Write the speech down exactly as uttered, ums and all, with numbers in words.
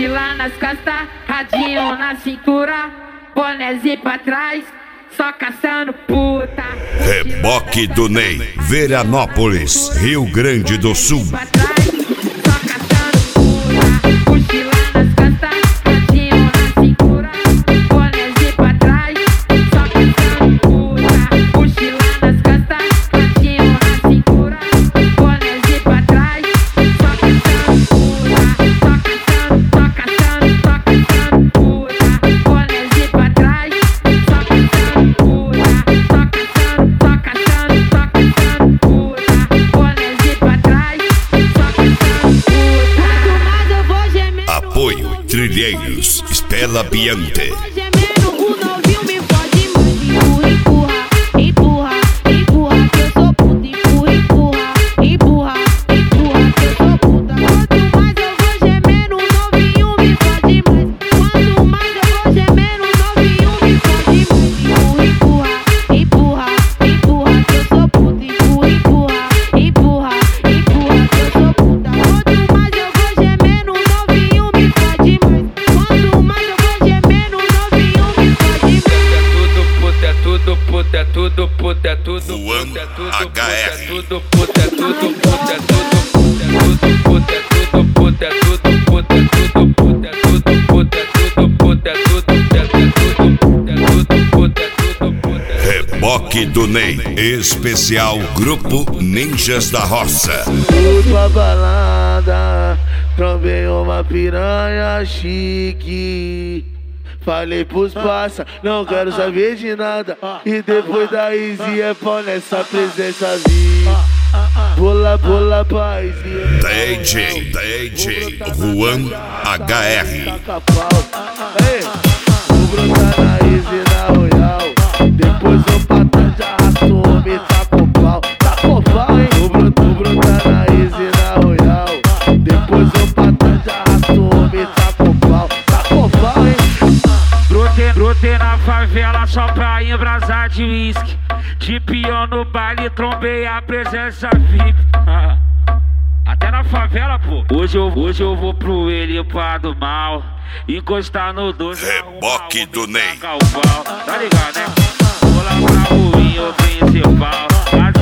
mochila nas costas, radinho na cintura, bonézinho pra trás, só caçando puta. Reboque do Ney, Veranópolis, Rio Grande do Sul. Trilheiros, Stella Biante. É tudo puta, é tudo puta, é tudo puta, é tudo puta, é tudo puta, é tudo puta, é tudo puta, é tudo puta, é tudo puta, é tudo puta, é tudo puta, é tudo puta, é tudo puta, é tudo puta, é tudo puta. Reboque do Ney, especial Grupo Ninjas da Roça. Fui pra balada, trombei uma piranha chique. Falei pros parça, não quero saber de nada. E depois da Easy é pau nessa presença vinha. Pula, pula, paizinha. D J, D J, Juan H R. Vou brotar na Easy na Royal. Depois eu pra trás já arrasto o homem, tá com pau. Tá com pau, hein? Vou brotar na Easy na Royal. Depois eu pra trás já arrasto o homem, tá com pau. Tá com pau, hein? Brotei na favela só pra embrasar de uísque. De peão no baile, trombei a presença V I P. Até na favela, pô. Hoje eu, hoje eu vou pro ele pra do mal, encostar no doce. Reboque do Ney. Tá ligado, né? Vou lá pra ruim, o principal.